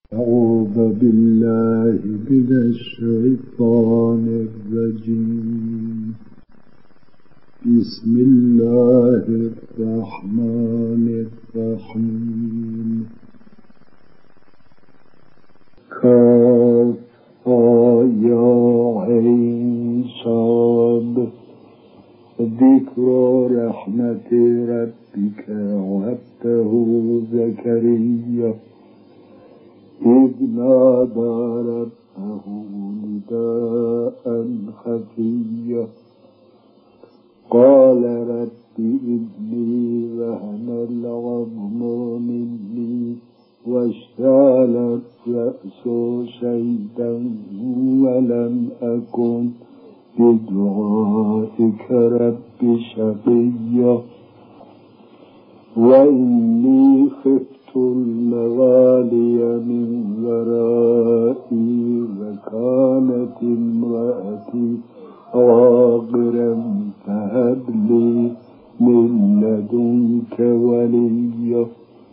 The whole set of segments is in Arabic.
أعوذ بالله من الشيطان الرجيم. بسم الله الرحمن الرحيم. كافها يا عين صاد. ذكر رحمة ربك عبده زكريا إذ نادى ربه نداء خفيا قال رب إني وهن العظم مني واشتعل الرأس شيبا ولم أكن بدعائك رب شقيا وإني خفت الموالي من ورائي وكانت امرأتي عاقرا فهب لي من لدنك وليا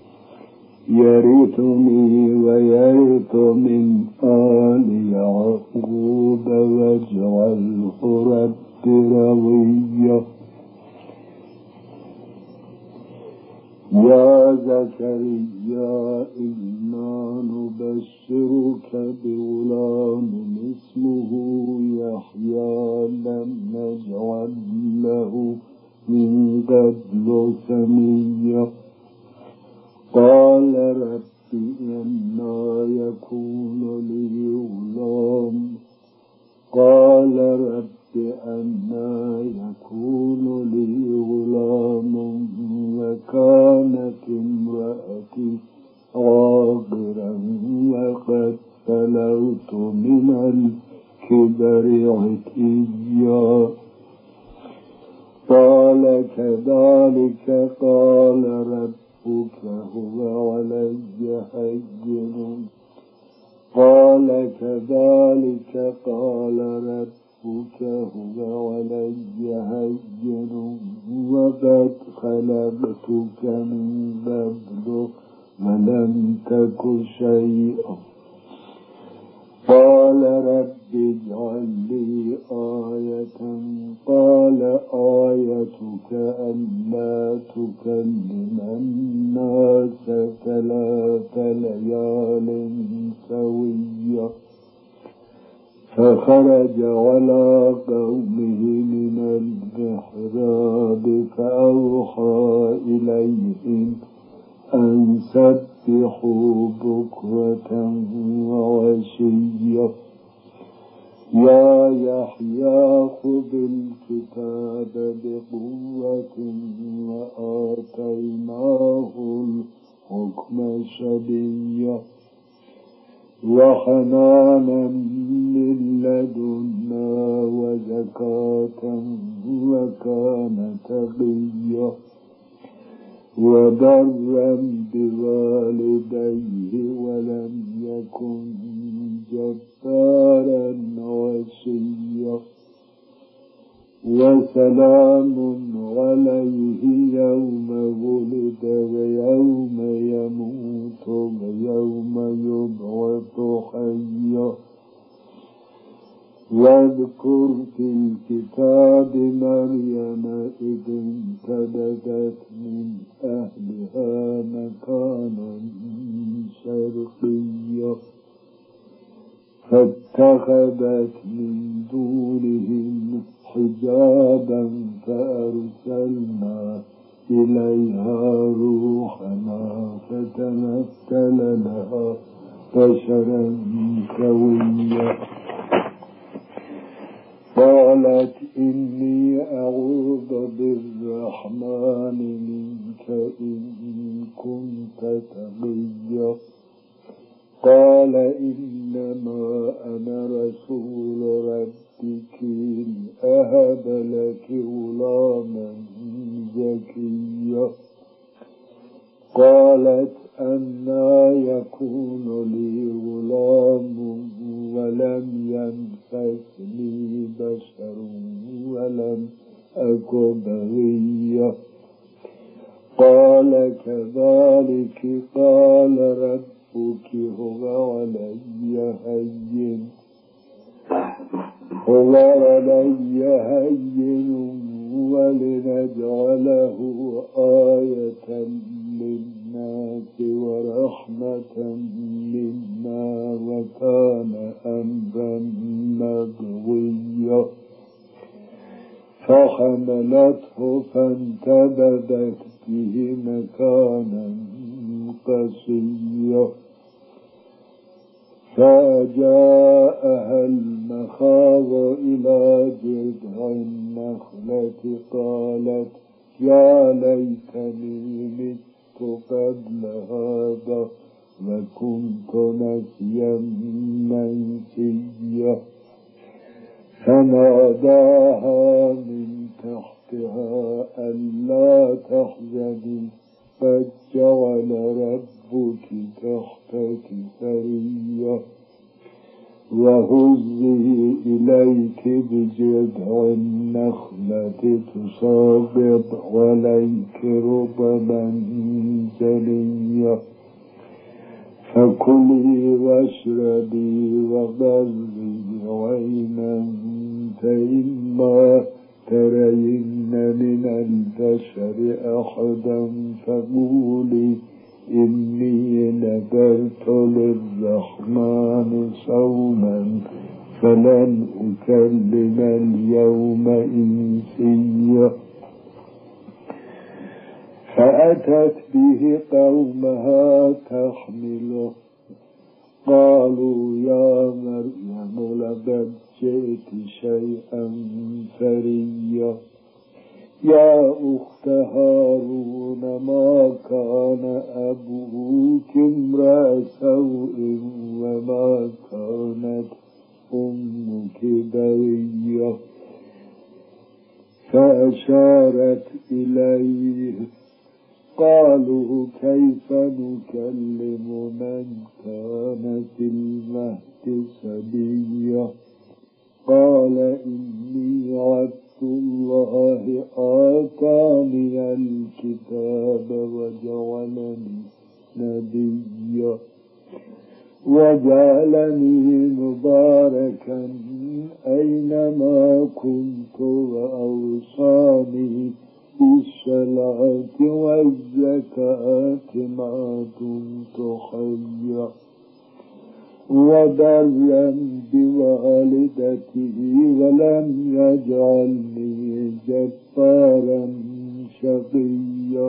يرثني ويرث من آل يعقوب واجعله رب رضيا. يا زكريا إنا نبشرك بغلام اسمه يحيى لم نجعل له من قبل سميا قال رب أنى يكون لي غلام قال رب أنى يكون لي غلام وكانت امرأتي عاقرا وقد بلغت من الكبر عتيا قال كذلك قال ربك هو علي هين قال كذلك قال ربك هو علي هين وقد خلقتك من قبل ولم تك شيئا قال رب اجعل لي آية قال آيتك ألا تكلم الناس 3 ليال سويا فخرج على قومه من المحراب فأوحى إليهم أن سبحوا بكرة وعشيا يا يحيى خذ الكتاب بقوة وآتيناه الحكم صبيا وحنانا من لدنا وزكاة وكان تقيا وبرا بوالديه ولم يكن جبارا عصيا وسلام عليه يوم ولد ويوم يموت ويوم يبعث حيا واذكر في الكتاب مريم إذ انتبذت من أهلها مكانا شرقيا فاتخذت من دونهم حجابا فأرسلنا إليها روحنا فتمثل لها بشرا سويا قالت إني أعوذ بالرحمن منك إن كنت تقيا قال إنما أنا رسول ربك لأهب لك غلاما زكيا قالت أنى يكون لي غلام ولم يمسسني بشر ولم أك بغيا قال كذلك قال ربك هو هو علي هين ولنجعله آية للناس ورحمة منا وكان أمرا مقضيا فحملته فانتبذت به مكانا قصيا فجاءها المخاض إلى جذع النخلة قالت يا ليتني مت قبل هذا وكنت نسيا منسيا فناداها من تحتها ألا تحزني قد جعل ربك تحتك سريا وهزي إليك بجذع النخلة تساقط عليك رطبا جنيا فكلي واشربي وقري عينا فإما ترين من البشر أحدا فقولي إني نذرت للرحمن صوما فلن أكلم اليوم إنسيا فأتت به قومها تحمله قالوا يا مريم لقد جئت شيئا فريا يا أخت هارون ما كان أبوك امرأ سوء وما كانت أمك بغيا فأشارت إليه قالوا كيف نكلم من كان في المهد صبيا قال إني عبد الله آتاني الكتاب وجعلني نبيا وجعلني مباركا أينما كنت وأوصاني بالصلاة والزكاة ما دمت حيا وبرا بوالدته ولم يجعلني جبارا شقيا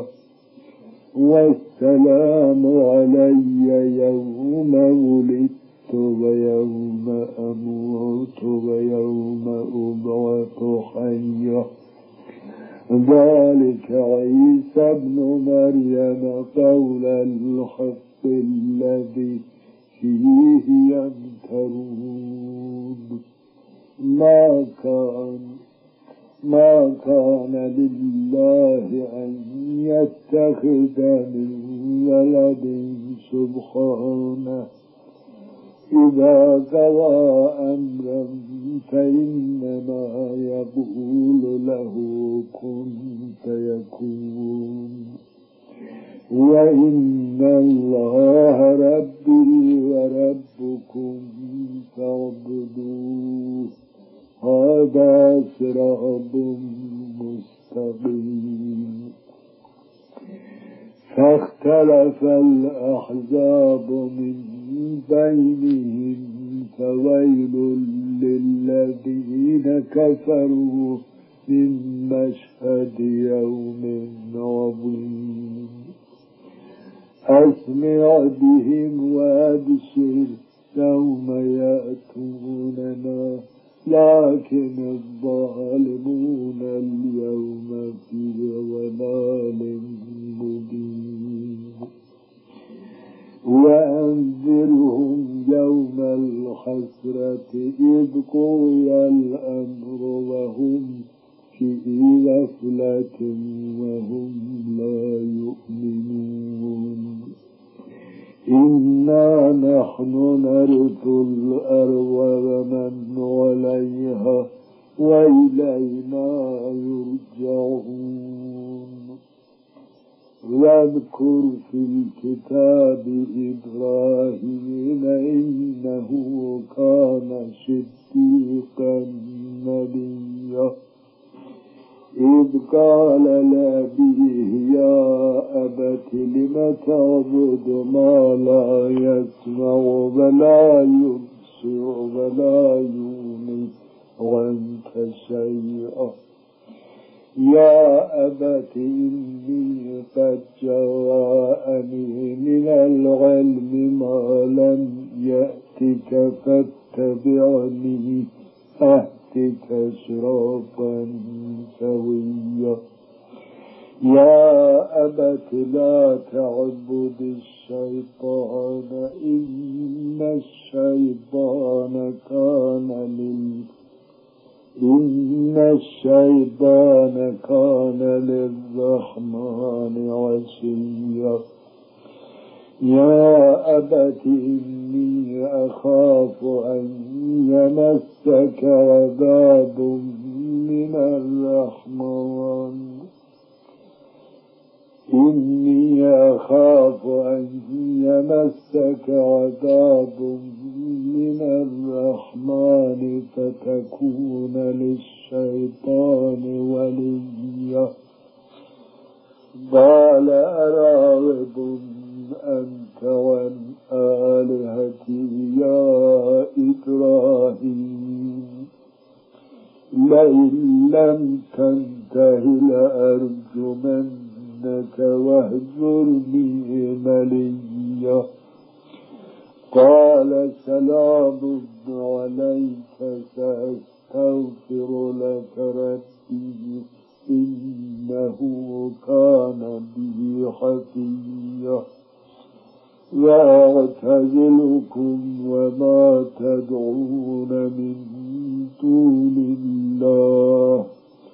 والسلام علي يوم ولدت ويوم أموت ويوم أبعث حيا ذلك عيسى ابن مريم قول الحق الذي فيه يمترون ما كان لله أن يتخذ من ولد سبحانه إذا قضى أمرا فإنما يقول له كن فيكون وإن الله ربي وربكم فاعبدوه هذا صراط مستقيم فاختلف الأحزاب من بينهم فويل للذين كفروا من مشهد يوم عظيم أسمع بهم وأبشر يوم يأتوننا لكن الظالمون اليوم في ضلال مبين وأنذرهم يوم الحسرة إذ قضي الأمر وهم في غفلة وهم لا يؤمنون إنا نحن نرث الأرض ومن عليها وإلينا يرجعون واذكر في الكتاب إبراهيم إنه كان صديقا قال لأبيه يا أبت لم تعبد ما لا يسمع ولا يبصر ولا يغني عنك شيئا يا أبت إني قد جاءني من العلم ما لم يأتك فاتبعني أهدك صراطا سويا يا أبت لا تعبد الشيطان إن الشيطان كان للرحمن عصيا يا أبت إني أخاف أن يمسك عذاب من الرحمن فتكون للشيطان وليا قال أراغب أنت عن آلهتي يا إبراهيم لئن لم تنته لأرجمنك واهجرني مليا قال سلام عليك سأستغفر لك ربي إنه كان بي حفيا وأعتزلكم وما تدعون من دون الله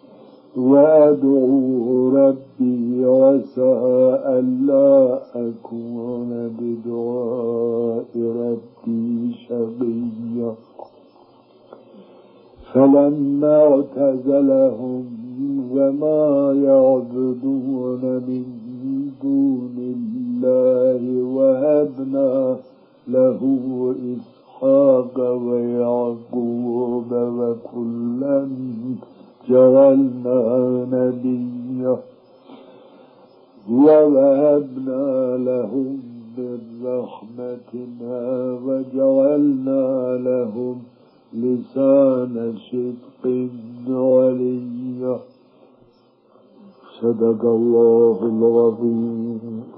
وأدعو ربي عسى ألا أكون بدعاء ربي شقيا فلما اعتزلهم وما يعبدون من دون الله وهبنا له إسحاق ويعقوب وكلا جعلنا نبيا ووهبنا لهم من رحمتنا وجعلنا لهم لسان صدق عليا صدق الله العظيم.